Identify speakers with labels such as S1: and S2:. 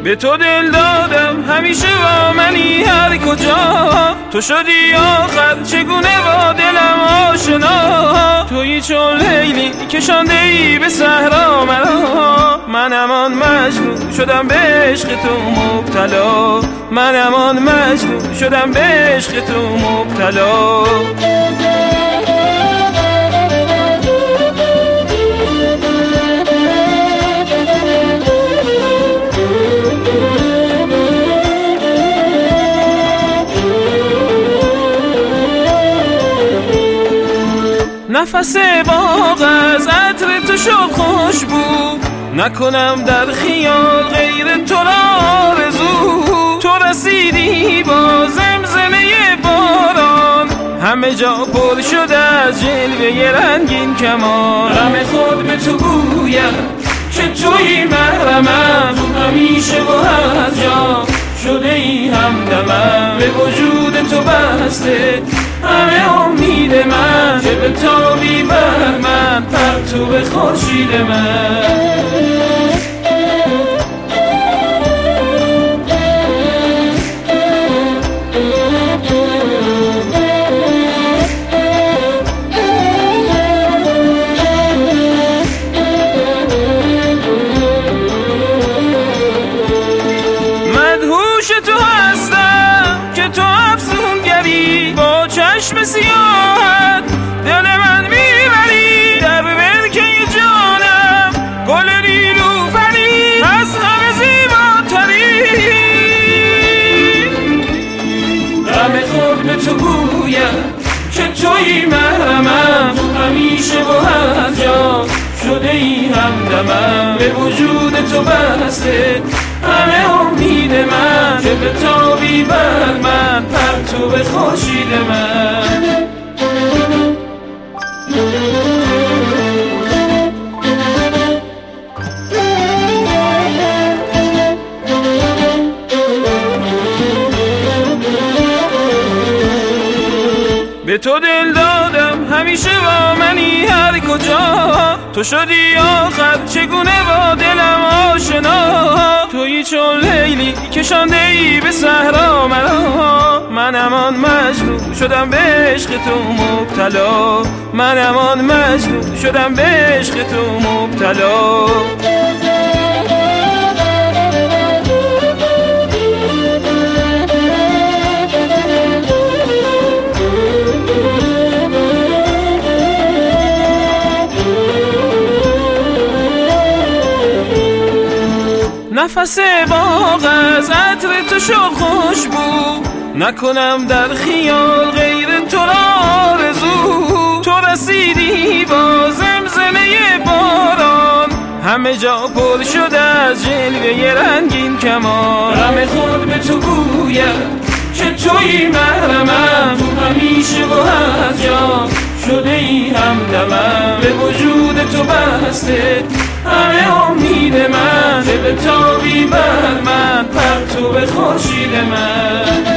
S1: به تو دل دادم همیشه با منی هر کجا، تو شدی آخر چگونه با دلم آشنا. تویی چون لیلی کشانده ای به صحرا مرا، منم آن مجنون شدم به عشق تو مبتلا، منم آن مجنون شدم به عشق تو مبتلا. نفس باغ از عطر تو شد خوشبو، نکنم در خیال غیر تو را آرزو. تو رسیدی با زمزمه باران، همه جا پر شده از جلوه رنگین کمان. غم خود به تو گویم که تویی محرمم، تو همیشه و هر جا شده ای همدمم. به وجود تو بسته همه امید من، که به تابی بر من پرتو خورشید من. مدهوش تو هستم که تو افسونگری، با چشم سیاهت دل من میبری. در ولکه جانم گل نیلوفری، از همه زیباتری. غم خود به تو گویم که تویی محرمم، تو همیشه و هر جا شده ای همدمم. به وجود تو بسته همه امید من، که به تابی بر من پرتو خورشید من. به تو دل دادم همیشه با منی هر کجا، تو شدی آخر چگونه با دلم آشنا. تویی چون لیلی کشانده ای به صحرا مرا، منم آن مجنون شدم به عشق تو مبتلا، منم آن مجنون شدم به عشق تو مبتلا. نفس باغ از عطر تو شد خوشبو، نکنم در خیال غیر تو را آرزو. تو رسیدی با زمزمه باران، همه جا پر شده از جلوه رنگین کمان. غم خود به تو گویم که تویی محرمم، تو همیشه و هر جا شده ای همدمم. به وجود تو بسته همه امید من، که به تابی بر من پرتو خورشید من.